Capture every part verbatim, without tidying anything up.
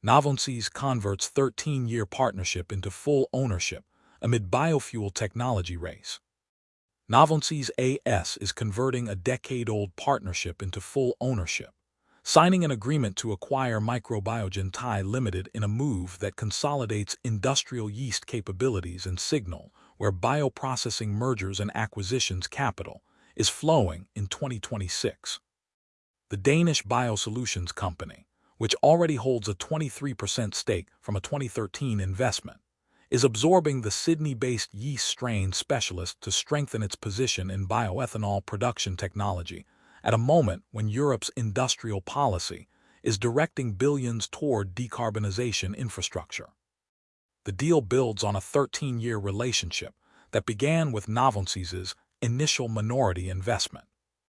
Novonseas converts thirteen-year partnership into full ownership amid biofuel technology race. Novonseas A S is converting a decade-old partnership into full ownership, signing an agreement to acquire Microbiogen Thai Limited in a move that consolidates industrial yeast capabilities and signal where bioprocessing mergers and acquisitions capital is flowing in twenty twenty-six. The Danish Biosolutions Company, which already holds a twenty-three percent stake from a twenty thirteen investment, is absorbing the Sydney-based yeast strain specialist to strengthen its position in bioethanol production technology at a moment when Europe's industrial policy is directing billions toward decarbonization infrastructure. The deal builds on a thirteen-year relationship that began with Novonseas' initial minority investment.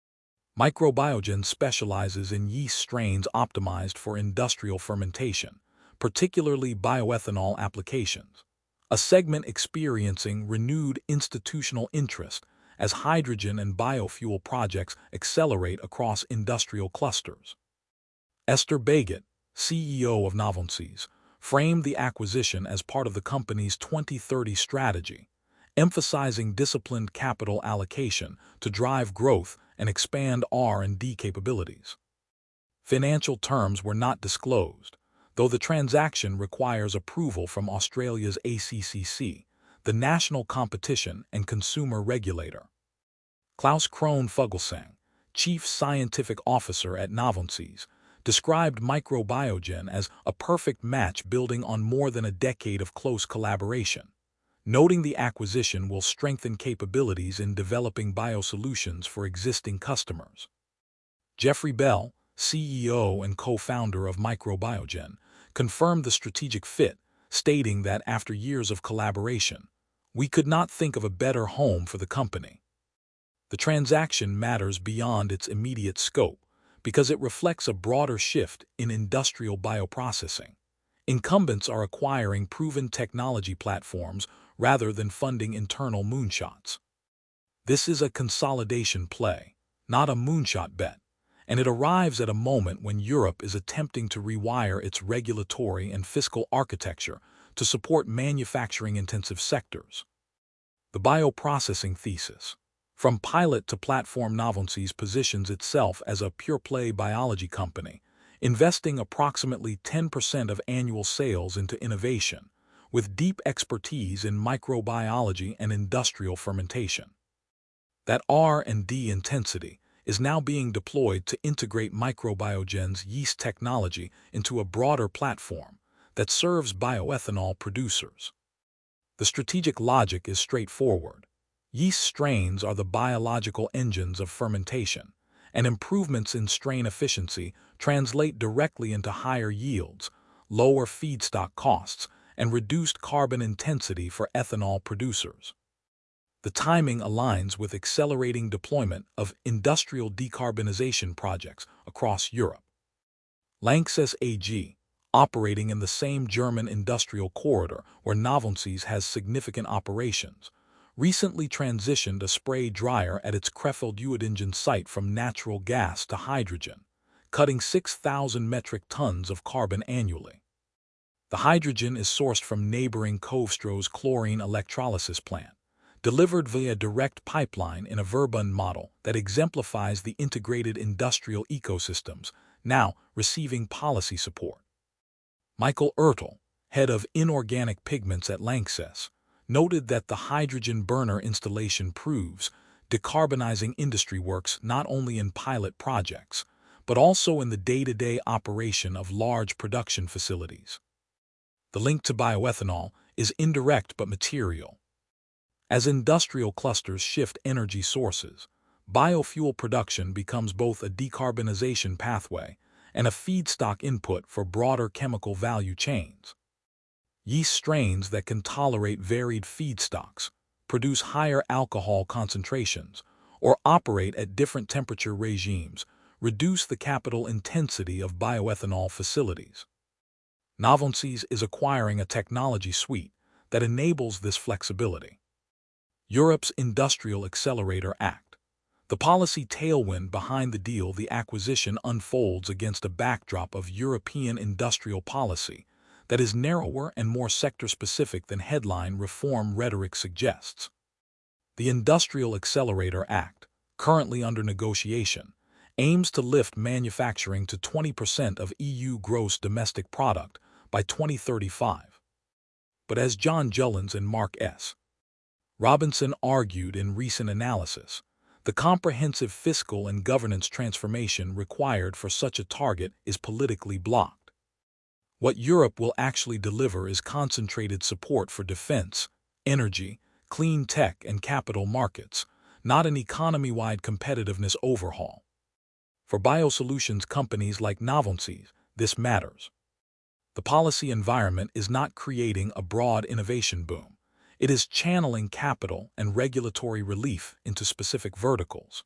Microbiogen specializes in yeast strains optimized for industrial fermentation, particularly bioethanol applications, a segment experiencing renewed institutional interest as hydrogen and biofuel projects accelerate across industrial clusters. Esther Bagot, C E O of Novonseas, framed the acquisition as part of the company's twenty thirty strategy, emphasizing disciplined capital allocation to drive growth and expand R and D capabilities. Financial terms were not disclosed, though the transaction requires approval from Australia's A C C C, the National Competition and Consumer Regulator. Klaus Krohn Fuglsang, Chief Scientific Officer at Novonseas, described Microbiogen as a perfect match building on more than a decade of close collaboration, noting the acquisition will strengthen capabilities in developing biosolutions for existing customers. Jeffrey Bell, C E O and co-founder of Microbiogen, confirmed the strategic fit, stating that after years of collaboration, we could not think of a better home for the company. The transaction matters beyond its immediate scope because it reflects a broader shift in industrial bioprocessing. Incumbents are acquiring proven technology platforms rather than funding internal moonshots. This is a consolidation play, not a moonshot bet, and it arrives at a moment when Europe is attempting to rewire its regulatory and fiscal architecture to support manufacturing-intensive sectors. The bioprocessing thesis. From pilot to platform, Novonseas positions itself as a pure-play biology company, investing approximately ten percent of annual sales into innovation, with deep expertise in microbiology and industrial fermentation. That R and D intensity is now being deployed to integrate Microbiogen's yeast technology into a broader platform that serves bioethanol producers. The strategic logic is straightforward. Yeast strains are the biological engines of fermentation, and improvements in strain efficiency translate directly into higher yields, lower feedstock costs, and reduced carbon intensity for ethanol producers. The timing aligns with accelerating deployment of industrial decarbonization projects across Europe. Lanxess A G, operating in the same German industrial corridor where Novonseas has significant operations, recently transitioned a spray dryer at its Krefeld-Uerdingen site from natural gas to hydrogen, cutting six thousand metric tons of carbon annually. The hydrogen is sourced from neighboring Kovstro's chlorine electrolysis plant, delivered via direct pipeline in a Verbund model that exemplifies the integrated industrial ecosystems now receiving policy support. Michael Ertl, head of inorganic pigments at Lanxess, noted that the hydrogen burner installation proves decarbonizing industry works not only in pilot projects, but also in the day-to-day operation of large production facilities. The link to bioethanol is indirect but material. As industrial clusters shift energy sources, biofuel production becomes both a decarbonization pathway and a feedstock input for broader chemical value chains. Yeast strains that can tolerate varied feedstocks, produce higher alcohol concentrations, or operate at different temperature regimes reduce the capital intensity of bioethanol facilities. Novonseas is acquiring a technology suite that enables this flexibility. Europe's Industrial Accelerator Act, The policy tailwind behind the deal, the acquisition unfolds against a backdrop of European industrial policy that is narrower and more sector-specific than headline reform rhetoric suggests. The Industrial Accelerator Act, currently under negotiation, aims to lift manufacturing to twenty percent of E U gross domestic product by twenty thirty-five. But as John Jullans and Mark S. Robinson argued in recent analysis, the comprehensive fiscal and governance transformation required for such a target is politically blocked. What Europe will actually deliver is concentrated support for defense, energy, clean tech, and capital markets, not an economy-wide competitiveness overhaul. For biosolutions companies like Navances, this matters. The policy environment is not creating a broad innovation boom. It is channeling capital and regulatory relief into specific verticals.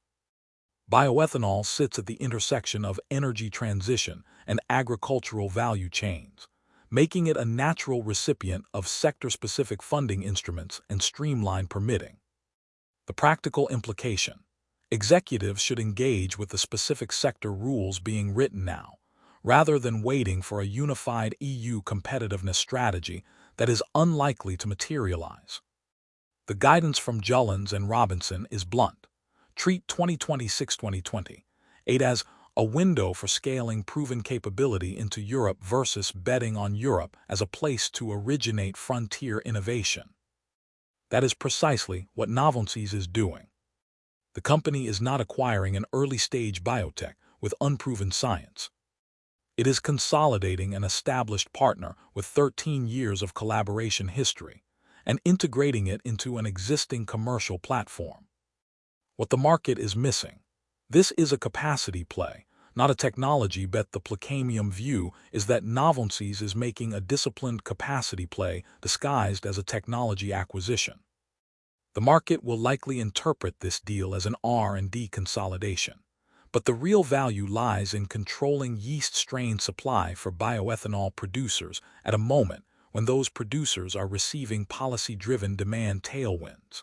Bioethanol sits at the intersection of energy transition and agricultural value chains, making it a natural recipient of sector-specific funding instruments and streamlined permitting. The practical implication: executives should engage with the specific sector rules being written now, rather than waiting for a unified E U competitiveness strategy that is unlikely to materialize. The guidance from Jullans and Robinson is blunt. Treat twenty twenty-six to twenty twenty-eight as a window for scaling proven capability into Europe versus betting on Europe as a place to originate frontier innovation. That is precisely what Navances is doing. The company is not acquiring an early-stage biotech with unproven science. It is consolidating an established partner with thirteen years of collaboration history and integrating it into an existing commercial platform. What the market is missing: this is a capacity play, not a technology bet. The Placamium view is that Navances is making a disciplined capacity play disguised as a technology acquisition. The market will likely interpret this deal as an R and D consolidation. But the real value lies in controlling yeast strain supply for bioethanol producers at a moment when those producers are receiving policy-driven demand tailwinds.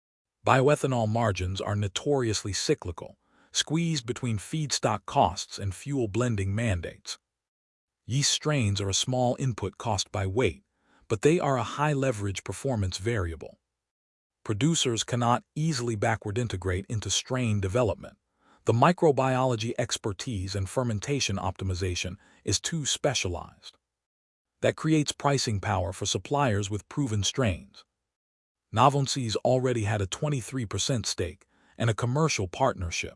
Bioethanol margins are notoriously cyclical, squeezed between feedstock costs and fuel blending mandates. Yeast strains are a small input cost by weight, but they are a high-leverage performance variable. Producers cannot easily backward integrate into strain development. The microbiology expertise and fermentation optimization is too specialized. That creates pricing power for suppliers with proven strains. Navances already had a twenty-three percent stake and a commercial partnership.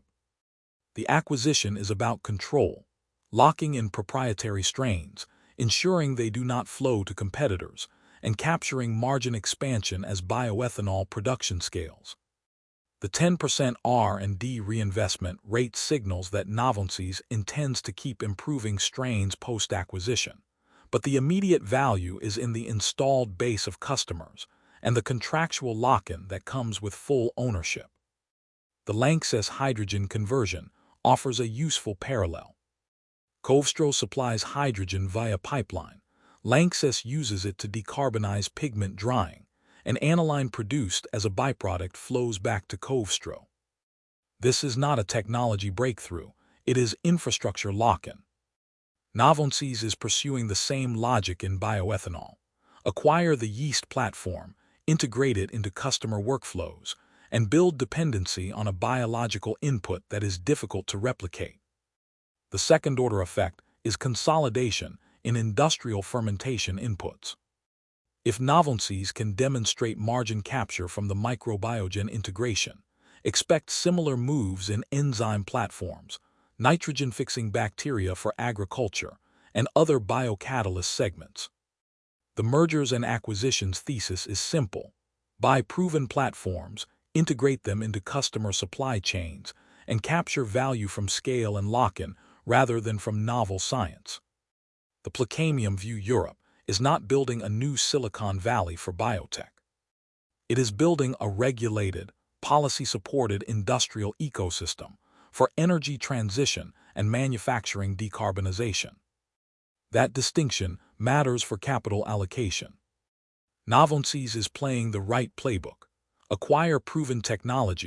The acquisition is about control, locking in proprietary strains, ensuring they do not flow to competitors, and capturing margin expansion as bioethanol production scales. The ten percent R and D reinvestment rate signals that Navances intends to keep improving strains post-acquisition, but the immediate value is in the installed base of customers and the contractual lock-in that comes with full ownership. The Lanxess hydrogen conversion offers a useful parallel. Covestro supplies hydrogen via pipeline. Lanxess uses it to decarbonize pigment drying, and aniline produced as a byproduct flows back to Covestro. This is not a technology breakthrough, it is infrastructure lock-in. Navances is pursuing the same logic in bioethanol. Acquire the yeast platform, integrate it into customer workflows, and build dependency on a biological input that is difficult to replicate. The second-order effect is consolidation in industrial fermentation inputs. If Navances can demonstrate margin capture from the microbiogen integration, expect similar moves in enzyme platforms, nitrogen-fixing bacteria for agriculture, and other biocatalyst segments. The mergers and acquisitions thesis is simple: buy proven platforms, integrate them into customer supply chains, and capture value from scale and lock-in rather than from novel science. The Placamium view Europe is not building a new Silicon Valley for biotech. It is building a regulated, policy-supported industrial ecosystem for energy transition and manufacturing decarbonization. That distinction matters for capital allocation. Navances is playing the right playbook: acquire proven technology,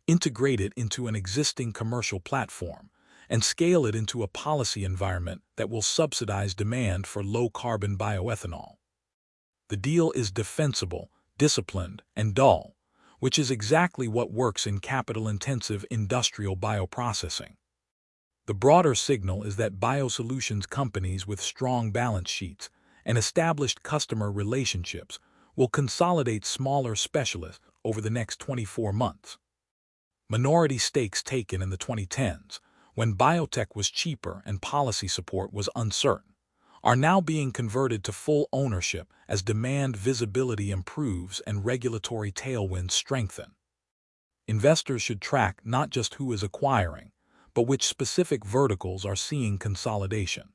integrate it into an existing commercial platform, and scale it into a policy environment that will subsidize demand for low-carbon bioethanol. The deal is defensible, disciplined, and dull, which is exactly what works in capital-intensive industrial bioprocessing. The broader signal is that biosolutions companies with strong balance sheets and established customer relationships will consolidate smaller specialists over the next twenty-four months. Minority stakes taken in the twenty tens, when biotech was cheaper and policy support was uncertain, are now being converted to full ownership as demand visibility improves and regulatory tailwinds strengthen. Investors should track not just who is acquiring, but which specific verticals are seeing consolidation.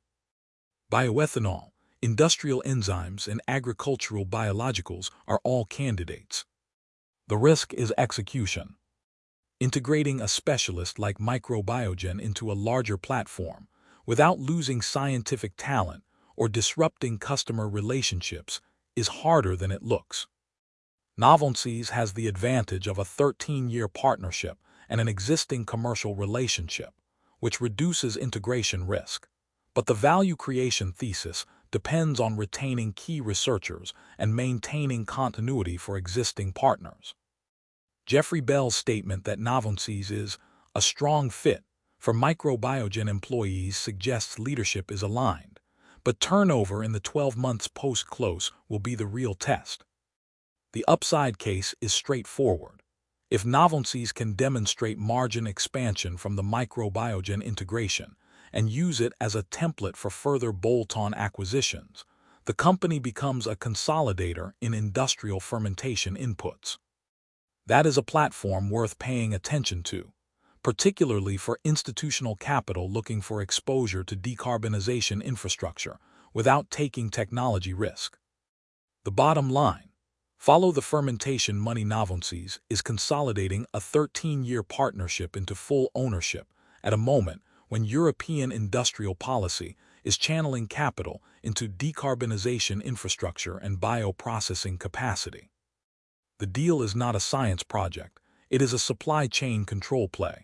Bioethanol, industrial enzymes, and agricultural biologicals are all candidates. The risk is execution. Integrating a specialist like Microbiogen into a larger platform without losing scientific talent or disrupting customer relationships is harder than it looks. Navances has the advantage of a thirteen-year partnership and an existing commercial relationship, which reduces integration risk. But the value creation thesis depends on retaining key researchers and maintaining continuity for existing partners. Jeffrey Bell's statement that Navances is a strong fit for Microbiogen employees suggests leadership is aligned, but turnover in the twelve months post-close will be the real test. The upside case is straightforward. If Navances can demonstrate margin expansion from the Microbiogen integration and use it as a template for further bolt-on acquisitions, the company becomes a consolidator in industrial fermentation inputs. That is a platform worth paying attention to, particularly for institutional capital looking for exposure to decarbonization infrastructure without taking technology risk. The bottom line: follow the fermentation money. Navances is consolidating a thirteen-year partnership into full ownership at a moment when European industrial policy is channeling capital into decarbonization infrastructure and bioprocessing capacity. The deal is not a science project, it is a supply chain control play.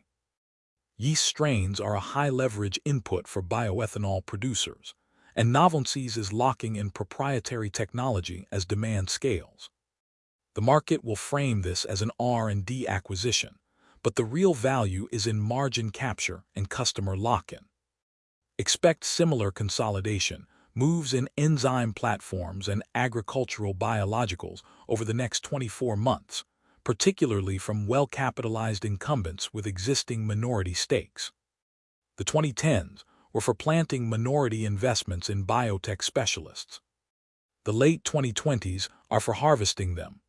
Yeast strains are a high-leverage input for bioethanol producers, and Navances is locking in proprietary technology as demand scales. The market will frame this as an R and D acquisition, but the real value is in margin capture and customer lock-in. Expect similar consolidation moves in enzyme platforms and agricultural biologicals over the next twenty-four months, particularly from well-capitalized incumbents with existing minority stakes. The twenty tens were for planting minority investments in biotech specialists. The late twenty twenties are for harvesting them,